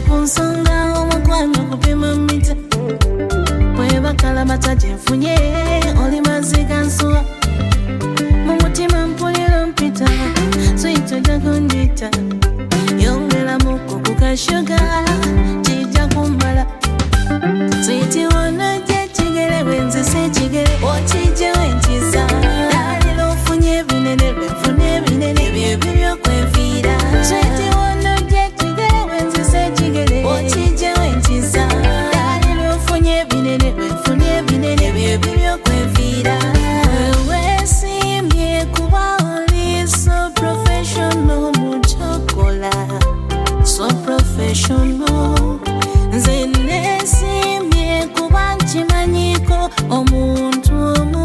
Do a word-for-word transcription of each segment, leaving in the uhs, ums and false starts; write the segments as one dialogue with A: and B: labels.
A: kunsonga omukwano kupima mita bweba kalabata gyenfunye oli maziga nsuwa mu mutima mpulira mpita sweet ojja kundita yongeramuko ku kashuga kijja kummala sweet wonna gye kigere bwenzise ekigere okijje wenkiza dalira ofunye ebinene bwenfuna ebinene ebyo byokwenfiira sweet wonna gye kigere bwenzise ekigere okijje wenkiza dalira ofunye ebinene bwenfuna ebinene ebyo byokwenfiira wewe simbye kuba oli so professional mu kyokola so professional nze neesimbye kuba nkimanyiko omuntu omu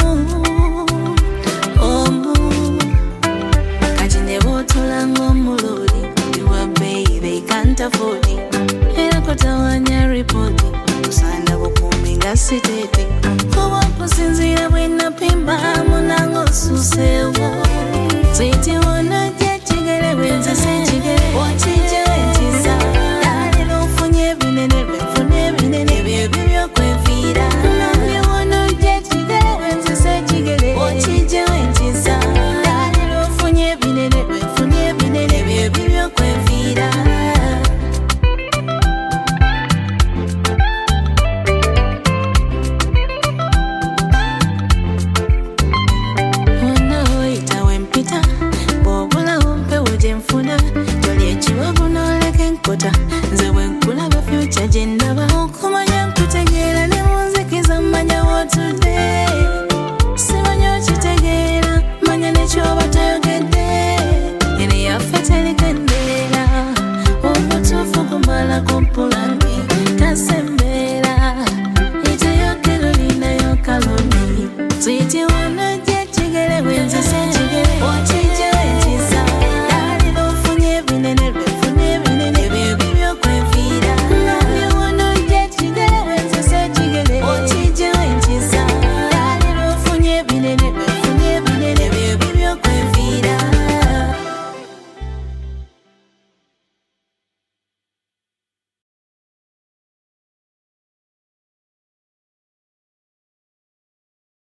A: omu kati ne bw'otula ng'omuloli iwa baby can't afford it era kotawanya ripoti kusaana bukuumi nga sitete kuba kusinziira bwe napimba munango osuseewo sweet wonna gye kigere bwenzise ekigere okijje wenkiza dalira ofunye ebinene bwenfuna ebinene ebyo byokwenfiira nambye wonna gye kigere bwenzise ekigere okijje wenkiza dalira ofunye ebinene bwenfuna ebinene ebyo byokwenfiira wonna oyita wempita bw'obulawo mpewo gye nfuna toli ekiwago n'oleka enkota